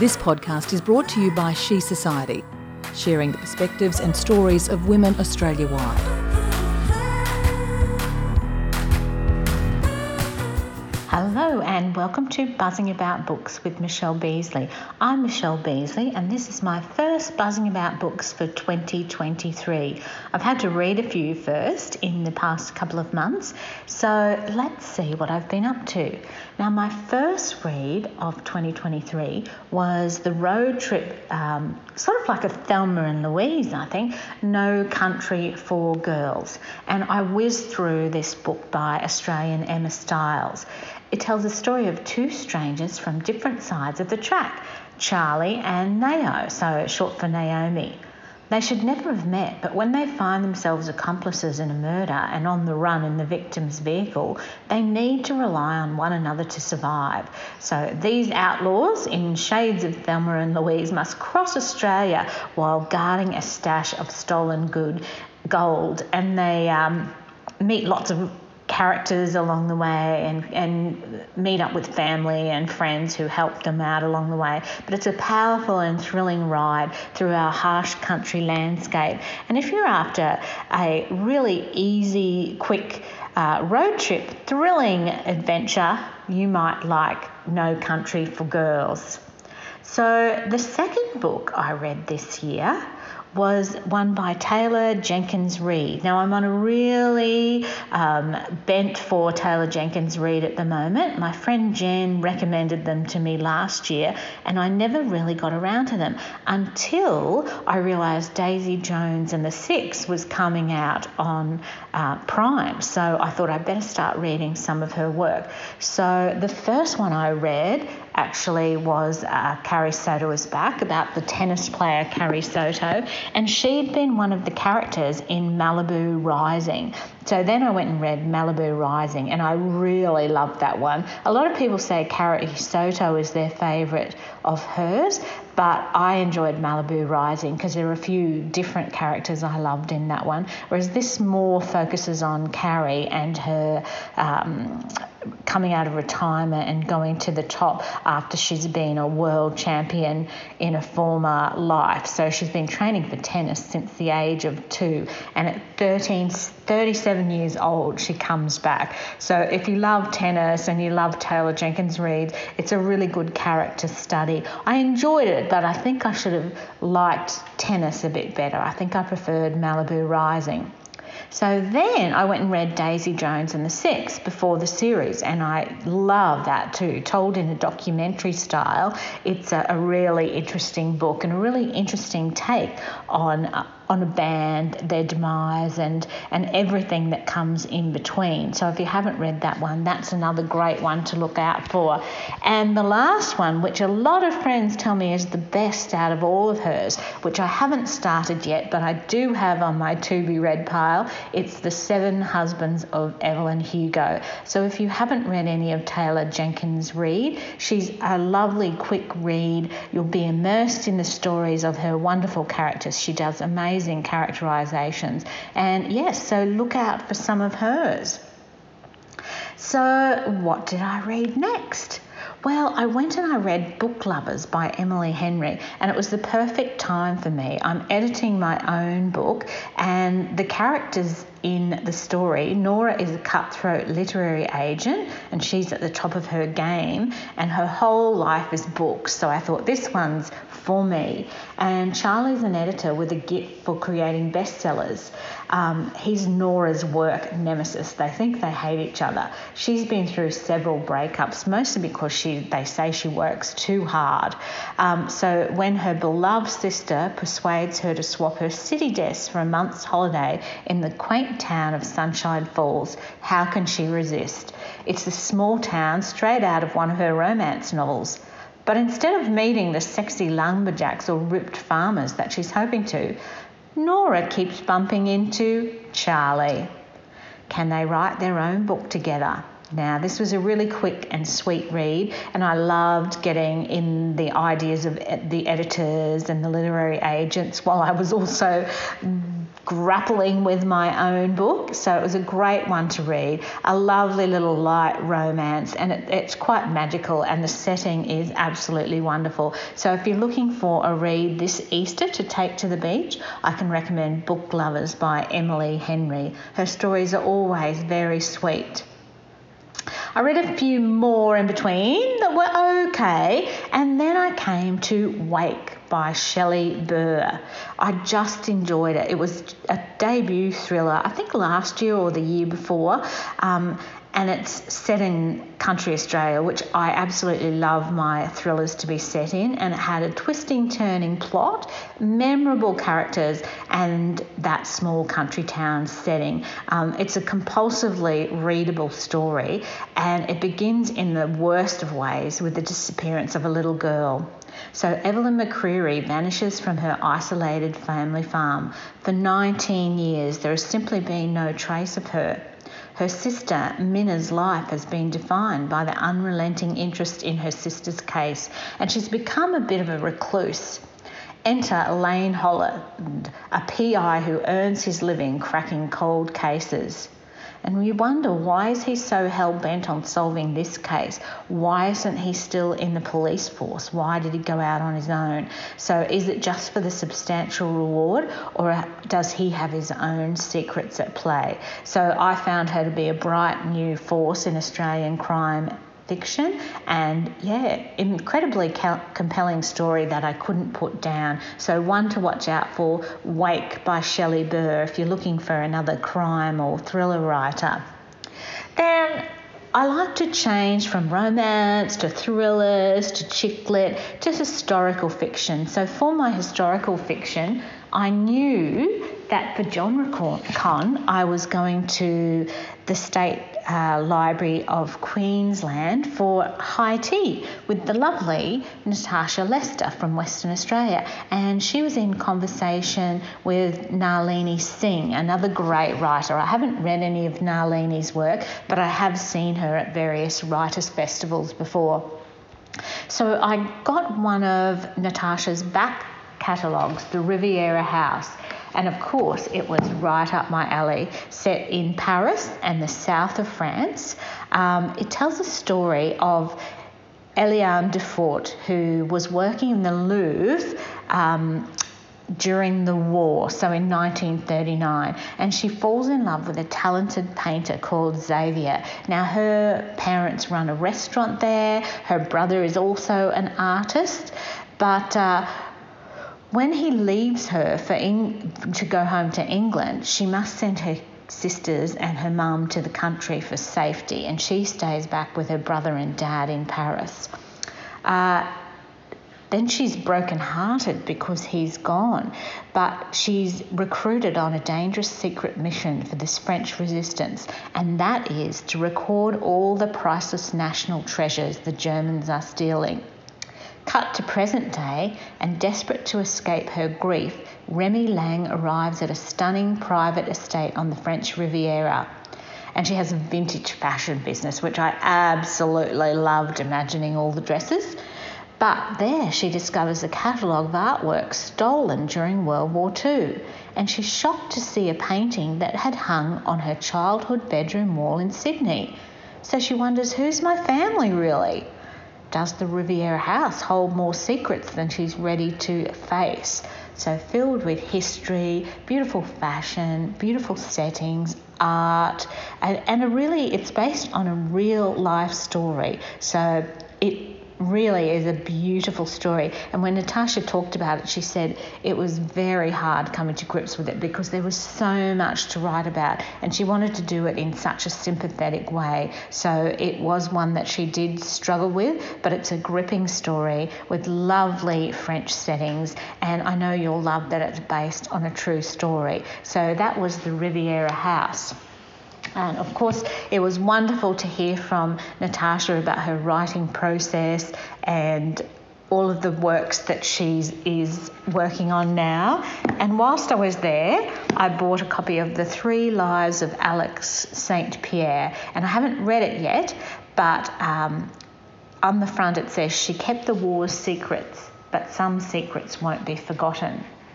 This podcast is brought to you by She Society, sharing the perspectives and stories of women Australia-wide. Hello and welcome to Buzzing About Books with Michelle Beasley. I'm Michelle Beasley and this is my first Buzzing About Books for 2023. I've had to read a few first in the past couple of months, so let's see what I've been up to. Now, my first read of 2023 was the road trip, sort of like a Thelma and Louise, I think, No Country for Girls. And I whizzed through this book by Australian Emma Stiles. It tells the story of two strangers from different sides of the track, Charlie and Nao, so short for Naomi. They should never have met, but when they find themselves accomplices in a murder and on the run in the victim's vehicle, they need to rely on one another to survive. So these outlaws, in shades of Thelma and Louise, must cross Australia while guarding a stash of stolen gold, and they meet lots of characters along the way and meet up with family and friends who help them out along the way. But it's a powerful and thrilling ride through our harsh country landscape. And if you're after a really easy, quick road trip, thrilling adventure, you might like No Country for Girls. So the second book I read this year was one by Taylor Jenkins Reid. Now, I'm on a really bent for Taylor Jenkins Reid at the moment. My friend Jen recommended them to me last year, and I never really got around to them until I realised Daisy Jones and the Six was coming out on Prime. So I thought I'd better start reading some of her work. So the first one I read actually was Carrie Soto is Back, about the tennis player Carrie Soto, and she'd been one of the characters in Malibu Rising. So then I went and read Malibu Rising, and I really loved that one. A lot of people say Carrie Soto is their favourite of hers, but I enjoyed Malibu Rising because there were a few different characters I loved in that one, whereas this more focuses on Carrie and her coming out of retirement and going to the top after she's been a world champion in a former life. So she's been training for tennis since the age of 2, and at 37 years old, she comes back. So if you love tennis and you love Taylor Jenkins Reid, it's a really good character study. I enjoyed it, but I think I should have liked tennis a bit better. I think I preferred Malibu Rising. So then I went and read Daisy Jones and the Six before the series, and I love that too, told in a documentary style. It's a really interesting book and a really interesting take on a band, their demise and everything that comes in between. So if you haven't read that one, that's another great one to look out for. And the last one, which a lot of friends tell me is the best out of all of hers, which I haven't started yet, but I do have on my to-be-read pile, it's The 7 Husbands of Evelyn Hugo. So if you haven't read any of Taylor Jenkins Reid, she's a lovely, quick read. You'll be immersed in the stories of her wonderful characters. She does amazing characterizations, and yes, so look out for some of hers. So what did I read next? Well, I went and I read Book Lovers by Emily Henry, and it was the perfect time for me. I'm editing my own book, and the characters in the story, Nora is a cutthroat literary agent, and she's at the top of her game, and her whole life is books. So I thought, this one's for me. And Charlie's an editor with a gift for creating bestsellers. He's Nora's work nemesis. They think they hate each other. She's been through several breakups, mostly because they say she works too hard. So when her beloved sister persuades her to swap her city desk for a month's holiday in the quaint town of Sunshine Falls, how can she resist? It's a small town straight out of one of her romance novels. But instead of meeting the sexy lumberjacks or ripped farmers that she's hoping to, Nora keeps bumping into Charlie. Can they write their own book together? Now, this was a really quick and sweet read, and I loved getting in the ideas of the editors and the literary agents, while I was also grappling with my own book. So it was a great one to read, a lovely little light romance, and it's quite magical, and the setting is absolutely wonderful. So if you're looking for a read this Easter to take to the beach, I can recommend Book Lovers by Emily Henry. Her stories are always very sweet. I read a few more in between that were okay, and then I came to Wake by Shelley Burr. I just enjoyed it. It was a debut thriller, I think last year or the year before, and it's set in country Australia, which I absolutely love my thrillers to be set in, and it had a twisting, turning plot, memorable characters, and that small country town setting. It's a compulsively readable story, and it begins in the worst of ways with the disappearance of a little girl. So Evelyn McCreary vanishes from her isolated family farm. For 19 years, there has simply been no trace of her. Her sister, Minna's life has been defined by the unrelenting interest in her sister's case, and she's become a bit of a recluse. Enter Lane Holland, a PI who earns his living cracking cold cases. And we wonder, why is he so hell-bent on solving this case? Why isn't he still in the police force? Why did he go out on his own? So is it just for the substantial reward, or does he have his own secrets at play? So I found her to be a bright new force in Australian crime fiction, and incredibly compelling story that I couldn't put down. So one to watch out for, Wake by Shelley Burr, if you're looking for another crime or thriller writer. Then I like to change from romance to thrillers to chick lit to historical fiction. So for my historical fiction, I knew that for GenreCon I was going to the State Library of Queensland for high tea with the lovely Natasha Lester from Western Australia, and she was in conversation with Nalini Singh, another great writer. I haven't read any of Nalini's work, but I have seen her at various writers' festivals before. So I got one of Natasha's back catalogues, The Riviera House, and of course it was right up my alley, set in Paris and the south of France. It tells a story of Eliane Defort, who was working in the Louvre during the war, so in 1939, and she falls in love with a talented painter called Xavier. Now, her parents run a restaurant there, her brother is also an artist, but when he leaves her to go home to England, she must send her sisters and her mum to the country for safety, and she stays back with her brother and dad in Paris. Then she's broken-hearted because he's gone, but she's recruited on a dangerous secret mission for this French resistance, and that is to record all the priceless national treasures the Germans are stealing. Cut to present day, and desperate to escape her grief, Remy Lang arrives at a stunning private estate on the French Riviera. And she has a vintage fashion business, which I absolutely loved imagining all the dresses. But there she discovers a catalogue of artwork stolen during World War II, and she's shocked to see a painting that had hung on her childhood bedroom wall in Sydney. So she wonders, who's my family really? Does the Riviera House hold more secrets than she's ready to face? So filled with history, beautiful fashion, beautiful settings, art, and it's based on a real life story. So it really is a beautiful story. And when Natasha talked about it, she said it was very hard coming to grips with it because there was so much to write about, and she wanted to do it in such a sympathetic way. So it was one that she did struggle with, but it's a gripping story with lovely French settings, and I know you'll love that it's based on a true story. So that was The Riviera House. And of course, it was wonderful to hear from Natasha about her writing process and all of the works that she is working on now. And whilst I was there, I bought a copy of The 3 Lives of Alex St. Pierre, and I haven't read it yet, but on the front it says, she kept the war's secrets, but some secrets won't be forgotten.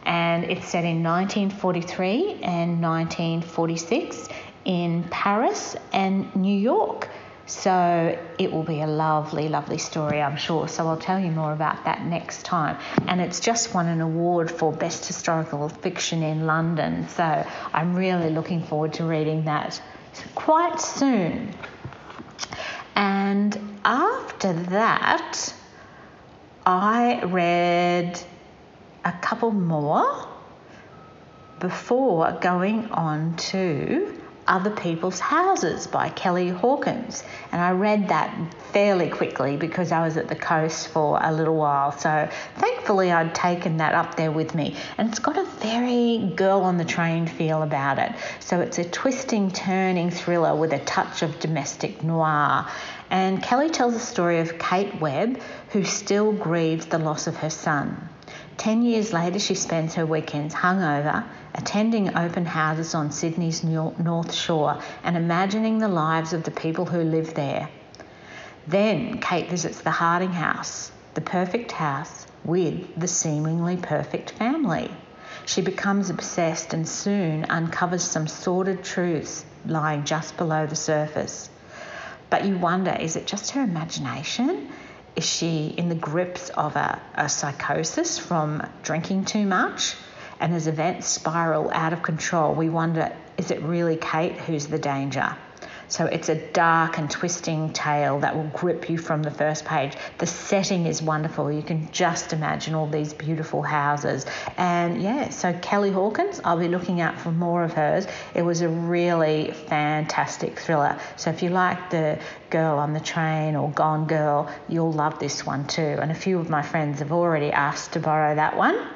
and it's set in 1943 and 1946 in Paris and New York. So it will be a lovely, lovely story, I'm sure. So I'll tell you more about that next time. And it's just won an award for Best Historical Fiction in London. So I'm really looking forward to reading that quite soon. And after that, I read a couple more before going on to Other People's Houses by Kelly Hawkins. And I read that fairly quickly because I was at the coast for a little while. So thankfully I'd taken that up there with me. And it's got a very Girl on the Train feel about it. So it's a twisting, turning thriller with a touch of domestic noir. And Kelly tells the story of Kate Webb, who still grieves the loss of her son. 10 years later, she spends her weekends hungover, attending open houses on Sydney's North Shore and imagining the lives of the people who live there. Then Kate visits the Harding house, the perfect house with the seemingly perfect family. She becomes obsessed and soon uncovers some sordid truths lying just below the surface. But you wonder, is it just her imagination? Is she in the grips of a psychosis from drinking too much? And as events spiral out of control, we wonder, is it really Kate who's the danger? So it's a dark and twisting tale that will grip you from the first page. The setting is wonderful. You can just imagine all these beautiful houses. And yeah, so Kelly Hawkins, I'll be looking out for more of hers. It was a really fantastic thriller. So if you like the Girl on the Train or Gone Girl, you'll love this one too. And a few of my friends have already asked to borrow that one.